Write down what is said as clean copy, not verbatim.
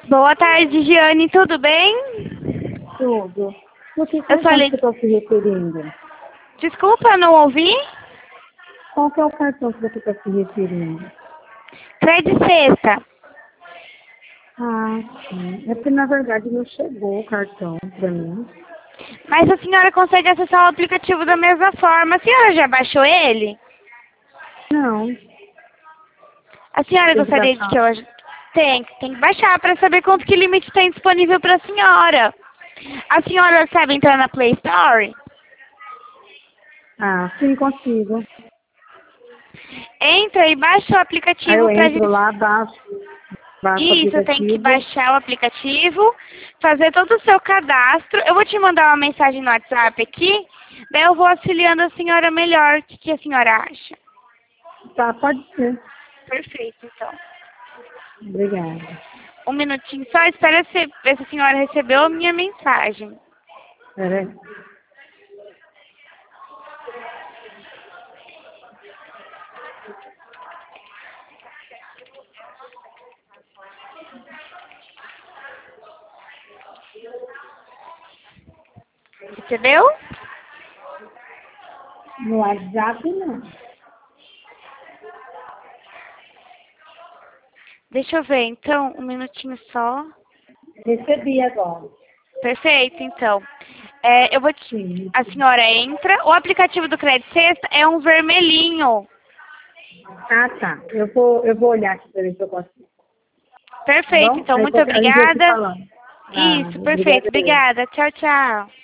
Boa tarde, Giane, tudo bem? Tudo. O que Eu cartão falei, que você está se referindo? desculpa, não ouvi? Qual que é o cartão que você está se referindo? Crede Sexta. Ah, sim. É porque, na verdade, não chegou o cartão para mim. Mas a senhora consegue acessar o aplicativo da mesma forma. A senhora já baixou ele? Não. A senhora Tem que gostaria de baixar. que eu... Tem que baixar para saber quanto que limite tem disponível para a senhora. A senhora sabe entrar na Play Store? Ah, sim, consigo. Entra e baixa o Aí eu aplicativo para entro gente... lá, baixo o Isso, tem que aplicativo. baixar o aplicativo, fazer todo o seu cadastro. Eu vou te mandar uma mensagem no WhatsApp aqui, daí eu vou auxiliando a senhora melhor. O que a senhora acha? Tá, pode ser. Perfeito, então. Obrigada. Um minutinho só, espera ver se a senhora recebeu a minha mensagem. Peraí. Recebeu? No WhatsApp, não. Deixa eu ver, então, um minutinho só. Recebi agora. Perfeito, então. Eu vou te... Sim. A senhora entra. O aplicativo do Crédito Sexta é um vermelhinho. Ah, tá. Eu vou olhar aqui para ver se eu consigo. Tá Perfeito, bom? então, Aí muito a gente vai se obrigada. falando. Ah, Isso, perfeito. obrigada. Obrigada. Tchau, tchau.